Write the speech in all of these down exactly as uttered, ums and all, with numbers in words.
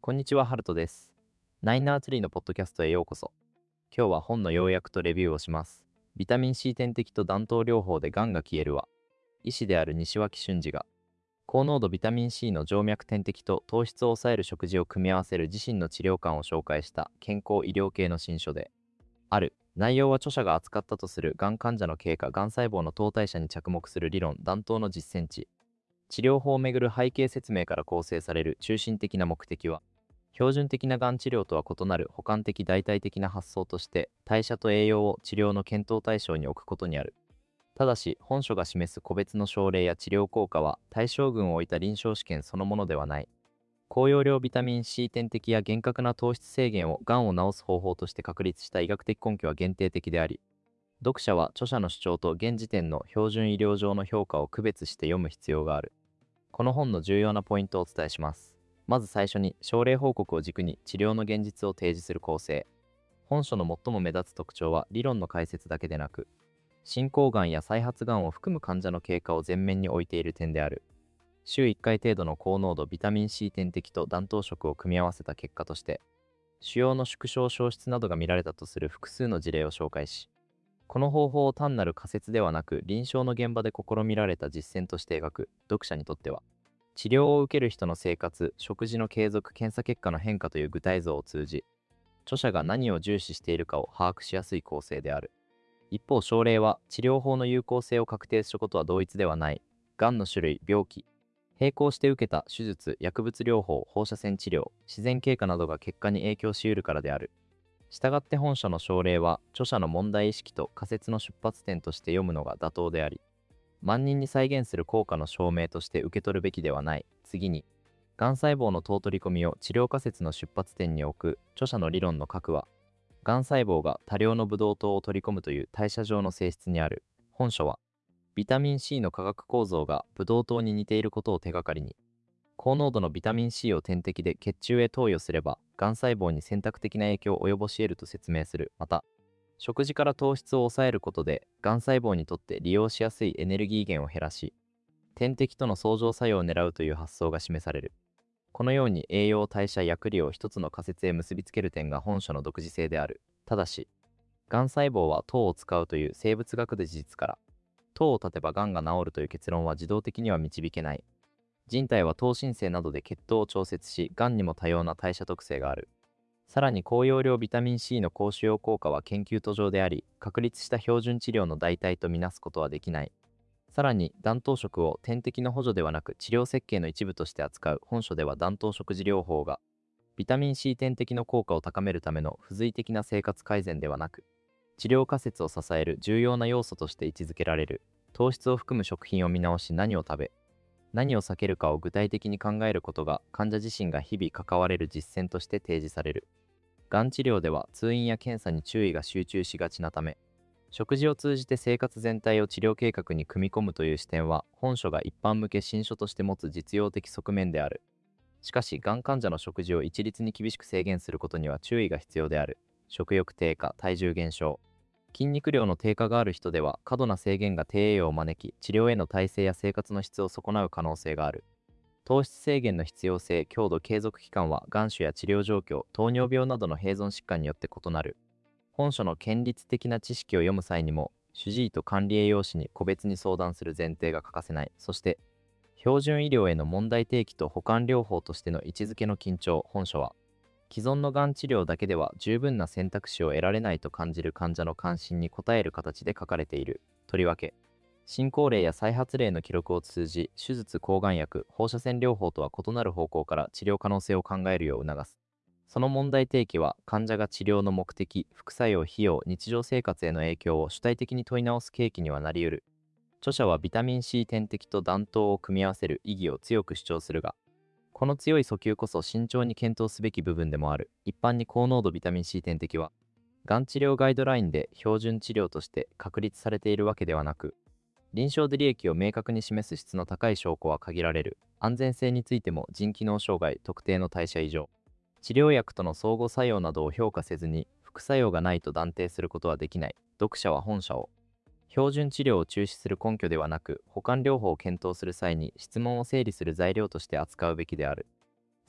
こんにちは、ハルトです。ナインナーツリーのポッドキャストへようこそ。今日は本の要約とレビューをします。ビタミン C 点滴と弾頭療法でがんが消えるは、医師である西脇俊二が、高濃度ビタミン C の静脈点滴と糖質を抑える食事を組み合わせる自身の治療観を紹介した健康医療系の新書である。内容は著者が扱ったとするがん患者の経過、がん細胞の糖代謝に着目する理論、弾頭の実践値、治療法をめぐる背景説明から構成される中心的な目的は、標準的ながん治療とは異なる補完的代替的な発想として代謝と栄養を治療の検討対象に置くことにある。ただし、本書が示す個別の症例や治療効果は対象群を置いた臨床試験そのものではない。高容量ビタミン C 点滴や厳格な糖質制限をがんを治す方法として確立した医学的根拠は限定的であり、読者は著者の主張と現時点の標準医療上の評価を区別して読む必要がある。この本の重要なポイントをお伝えします。まず最初に、症例報告を軸に治療の現実を提示する構成。本書の最も目立つ特徴は理論の解説だけでなく、進行がんや再発がんを含む患者の経過を前面に置いている点である。週いっかい程度の高濃度ビタミン C 点滴と弾頭食を組み合わせた結果として、腫瘍の縮小消失などが見られたとする複数の事例を紹介し、この方法を単なる仮説ではなく臨床の現場で試みられた実践として描く。読者にとっては、治療を受ける人の生活、食事の継続、検査結果の変化という具体像を通じ、著者が何を重視しているかを把握しやすい構成である。一方、症例は治療法の有効性を確定することは同一ではない。がんの種類、病気、並行して受けた手術、薬物療法、放射線治療、自然経過などが結果に影響し得るからである。したがって本書の症例は著者の問題意識と仮説の出発点として読むのが妥当であり、万人に再現する効果の証明として受け取るべきではない。次に、がん細胞の糖取り込みを治療仮説の出発点に置く著者の理論の核は、がん細胞が多量のブドウ糖を取り込むという代謝上の性質にある。本書は、ビタミン C の化学構造がブドウ糖に似ていることを手がかりに、高濃度のビタミン C を点滴で血中へ投与すれば、がん細胞に選択的な影響を及ぼし得ると説明する。また、食事から糖質を抑えることで、がん細胞にとって利用しやすいエネルギー源を減らし、点滴との相乗作用を狙うという発想が示される。このように栄養、代謝、薬理を一つの仮説へ結びつける点が本書の独自性である。ただし、がん細胞は糖を使うという生物学的事実から、糖を断てばがんが治るという結論は自動的には導けない。人体は糖新生などで血糖を調節し、がんにも多様な代謝特性がある。さらに高容量ビタミン C の高腫瘍効果は研究途上であり、確立した標準治療の代替とみなすことはできない。さらに、弾頭食を点滴の補助ではなく治療設計の一部として扱う本書では、弾頭食事療法がビタミン C 点滴の効果を高めるための付随的な生活改善ではなく、治療仮説を支える重要な要素として位置づけられる。糖質を含む食品を見直し、何を食べ、何を避けるかを具体的に考えることが患者自身が日々関われる実践として提示される。がん治療では通院や検査に注意が集中しがちなため、食事を通じて生活全体を治療計画に組み込むという視点は本書が一般向け新書として持つ実用的側面である。しかし、がん患者の食事を一律に厳しく制限することには注意が必要である。食欲低下、体重減少、筋肉量の低下がある人では過度な制限が低栄養を招き、治療への耐性や生活の質を損なう可能性がある。糖質制限の必要性、強度、継続期間はがん種や治療状況、糖尿病などの併存疾患によって異なる。本書の権利的な知識を読む際にも、主治医と管理栄養士に個別に相談する前提が欠かせない。そして、標準医療への問題提起と補完療法としての位置づけの緊張。本書は、既存のがん治療だけでは十分な選択肢を得られないと感じる患者の関心に応える形で書かれている。とりわけ、進行例や再発例の記録を通じ、手術、抗がん薬、放射線療法とは異なる方向から治療可能性を考えるよう促す。その問題提起は、患者が治療の目的、副作用、費用、日常生活への影響を主体的に問い直す契機にはなり得る。著者はビタミン C 点滴と弾頭を組み合わせる意義を強く主張するが、この強い訴求こそ慎重に検討すべき部分でもある。一般に高濃度ビタミン C 点滴は、がん治療ガイドラインで標準治療として確立されているわけではなく、臨床で利益を明確に示す質の高い証拠は限られる。安全性についても腎機能障害、特定の代謝異常、治療薬との相互作用などを評価せずに副作用がないと断定することはできない。読者は本書を標準治療を中止する根拠ではなく、補完療法を検討する際に質問を整理する材料として扱うべきである。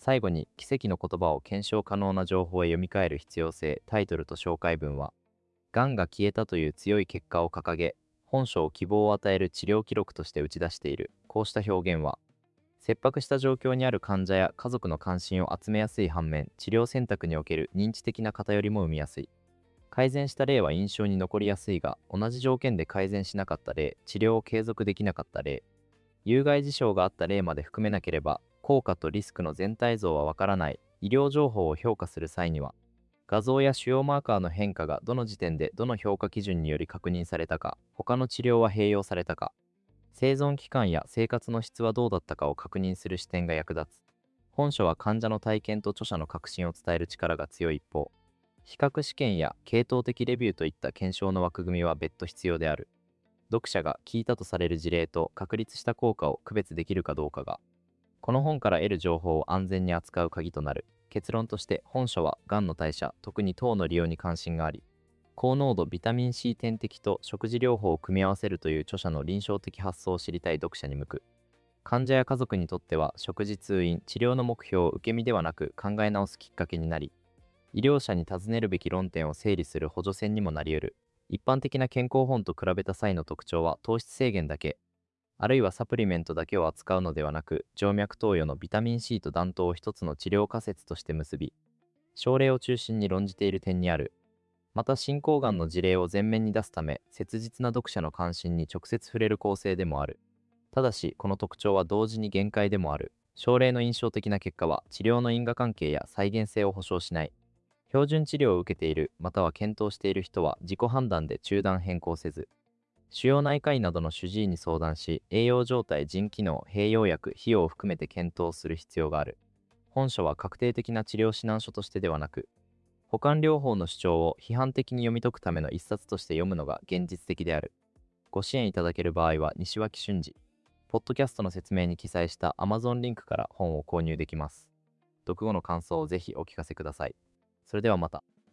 最後に、奇跡の言葉を検証可能な情報へ読み替える必要性、タイトルと紹介文は、がんが消えたという強い結果を掲げ、本書を希望を与える治療記録として打ち出している。こうした表現は、切迫した状況にある患者や家族の関心を集めやすい反面、治療選択における認知的な偏りも生みやすい。改善した例は印象に残りやすいが、同じ条件で改善しなかった例、治療を継続できなかった例、有害事象があった例まで含めなければ、効果とリスクの全体像はわからない。医療情報を評価する際には、画像や主要マーカーの変化がどの時点でどの評価基準により確認されたか、他の治療は併用されたか、生存期間や生活の質はどうだったかを確認する視点が役立つ。本書は患者の体験と著者の確信を伝える力が強い一方、比較試験や系統的レビューといった検証の枠組みは別途必要である。読者が聞いたとされる事例と確立した効果を区別できるかどうかが、この本から得る情報を安全に扱う鍵となる。結論として、本書はがんの代謝、特に糖の利用に関心があり、高濃度ビタミン C 点滴と食事療法を組み合わせるという著者の臨床的発想を知りたい読者に向く。患者や家族にとっては、食事通院、治療の目標を受け身ではなく考え直すきっかけになり、医療者に尋ねるべき論点を整理する補助線にもなり得る。一般的な健康本と比べた際の特徴は糖質制限だけ、あるいはサプリメントだけを扱うのではなく、静脈投与のビタミン C と弾頭を一つの治療仮説として結び、症例を中心に論じている点にある。また、進行がんの事例を前面に出すため、切実な読者の関心に直接触れる構成でもある。ただし、この特徴は同時に限界でもある。症例の印象的な結果は、治療の因果関係や再現性を保証しない。標準治療を受けている、または検討している人は自己判断で中断変更せず、主要内科医などの主治医に相談し、栄養状態、腎機能、併用薬、費用を含めて検討する必要がある。本書は確定的な治療指南書としてではなく、補完療法の主張を批判的に読み解くための一冊として読むのが現実的である。ご支援いただける場合は、西脇俊二、ポッドキャストの説明に記載した Amazon リンクから本を購入できます。読後の感想をぜひお聞かせください。それではまた。